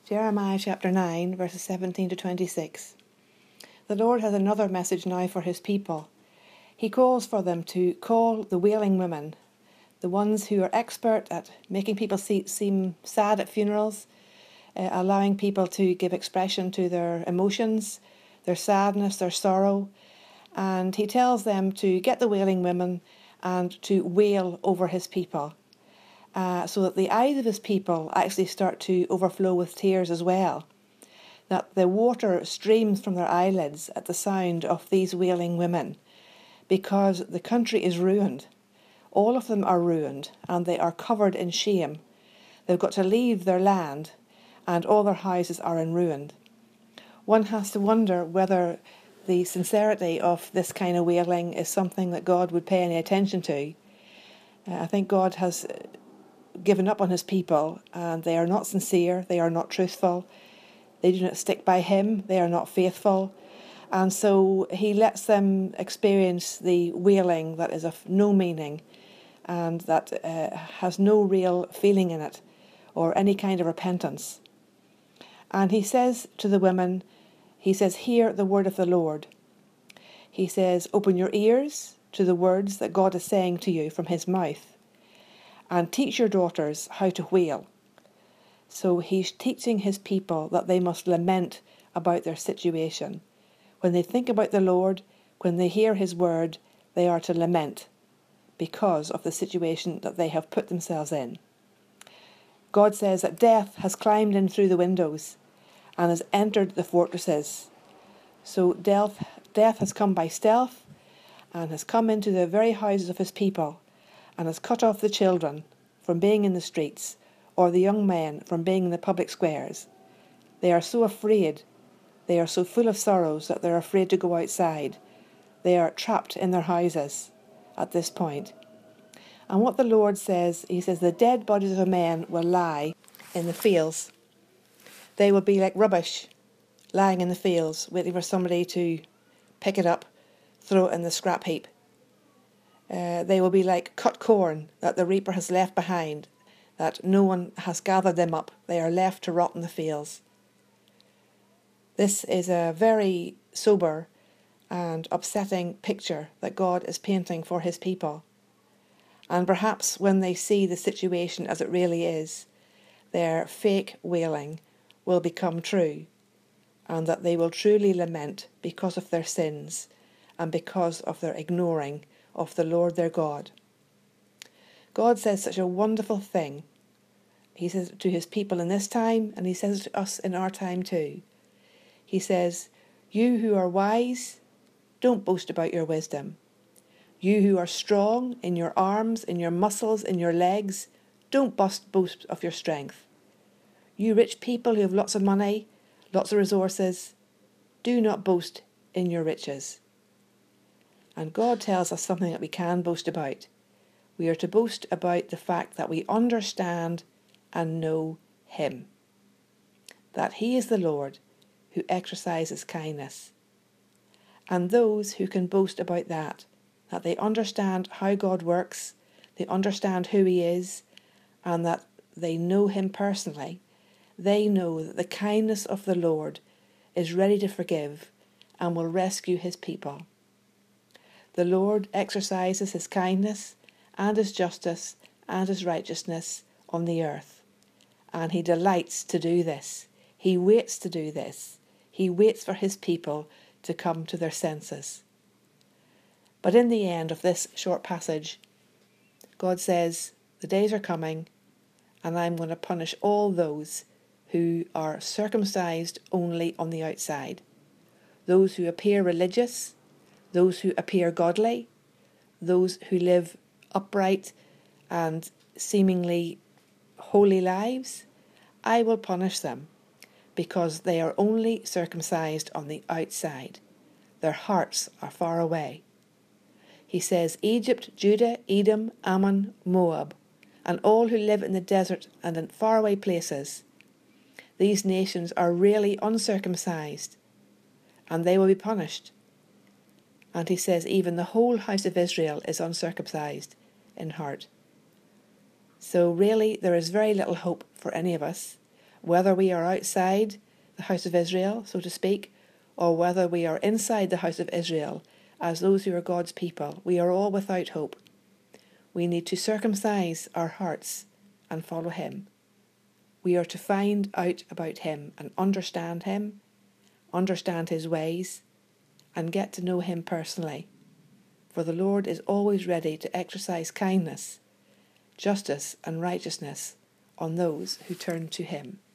Jeremiah chapter 9, verses 17 to 26. The Lord has another message now for his people. He calls for them to call the wailing women, the ones who are expert at making people seem sad at funerals, allowing people to give expression to their emotions, their sadness, their sorrow. And he tells them to get the wailing women and to wail over his people. So that the eyes of his people actually start to overflow with tears as well. That the water streams from their eyelids at the sound of these wailing women, because the country is ruined. All of them are ruined, and they are covered in shame. They've got to leave their land, and all their houses are in ruin. One has to wonder whether the sincerity of this kind of wailing is something that God would pay any attention to. I think God has given up on his people, and they are not sincere, they are not truthful, they do not stick by him, they are not faithful, and so he lets them experience the wailing that is of no meaning and that has no real feeling in it or any kind of repentance. And he says to the women, he says, hear the word of the Lord. He says, open your ears to the words that God is saying to you from his mouth, and teach your daughters how to wail. So he's teaching his people that they must lament about their situation. When they think about the Lord, when they hear his word, they are to lament because of the situation that they have put themselves in. God says that death has climbed in through the windows and has entered the fortresses. So death has come by stealth and has come into the very houses of his people, and has cut off the children from being in the streets, or the young men from being in the public squares. They are so afraid, they are so full of sorrows that they're afraid to go outside. They are trapped in their houses at this point. And what the Lord says, he says, the dead bodies of men will lie in the fields. They will be like rubbish lying in the fields, waiting for somebody to pick it up, throw it in the scrap heap. They will be like cut corn that the reaper has left behind, that no one has gathered them up. They are left to rot in the fields. This is a very sober and upsetting picture that God is painting for his people. And perhaps when they see the situation as it really is, their fake wailing will become true, and that they will truly lament because of their sins and because of their ignoring of the Lord their God. God says such a wonderful thing. He says to his people in this time, and he says to us in our time too. He says, you who are wise, don't boast about your wisdom. You who are strong in your arms, in your muscles, in your legs, don't boast of your strength. You rich people who have lots of money, lots of resources, do not boast in your riches. And God tells us something that we can boast about. We are to boast about the fact that we understand and know him. That he is the Lord who exercises kindness. And those who can boast about that they understand how God works, they understand who he is, and that they know him personally, they know that the kindness of the Lord is ready to forgive and will rescue his people. The Lord exercises his kindness and his justice and his righteousness on the earth. And he delights to do this. He waits to do this. He waits for his people to come to their senses. But in the end of this short passage, God says, the days are coming, and I'm going to punish all those who are circumcised only on the outside. Those who appear religious, those who appear godly, those who live upright and seemingly holy lives, I will punish them because they are only circumcised on the outside. Their hearts are far away. He says, Egypt, Judah, Edom, Ammon, Moab, and all who live in the desert and in faraway places, these nations are really uncircumcised, and they will be punished. And he says, even the whole house of Israel is uncircumcised in heart. So really, there is very little hope for any of us. Whether we are outside the house of Israel, so to speak, or whether we are inside the house of Israel, as those who are God's people, we are all without hope. We need to circumcise our hearts and follow him. We are to find out about him and understand him, understand his ways, and get to know him personally. For the Lord is always ready to exercise kindness, justice and righteousness on those who turn to him.